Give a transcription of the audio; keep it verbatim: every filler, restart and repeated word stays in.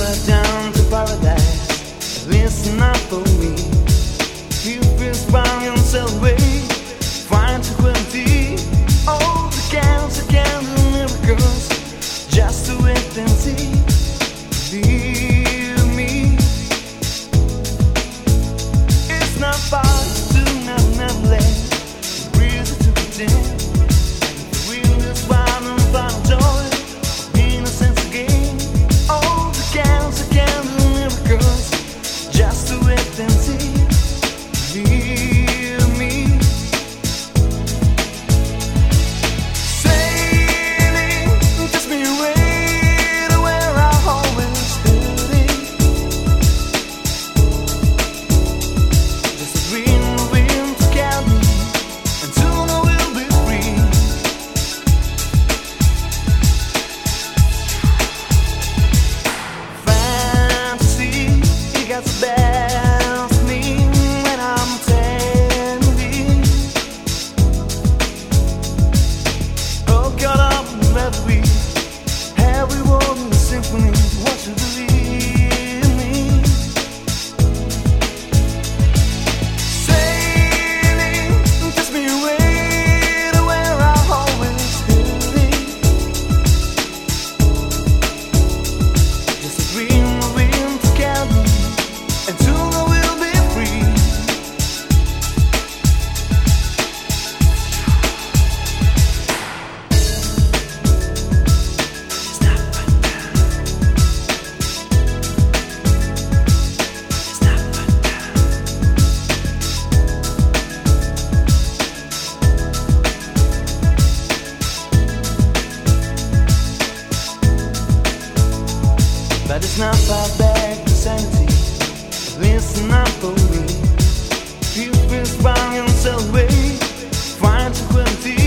fly down to paradise. Listen up for me. You feel strong and celebrate. Find tranquility. All the counts are counting miracles. Just to wait and see. Believe me. It's not far to never, never let. Reason to pretend. We will find and find joy. Innocence again. All the counts are counting miracles. Just to wait and see. Believe me. Sailing takes me away to where I've always headed. Just a dream of wind to carry me, and soon I will be free. Fantasy, it got the best of me when I'm standing. Oh, caught up in reverie, every word in the symphony. What should believe me? Sailing takes me away to where I've always headed. Just a dream of wind to carry me, and soon I will be free. Stop right now. Stop right now. But it's not far back to sanity. Listen up for me. You feel strong and celebrate. Find tranquility.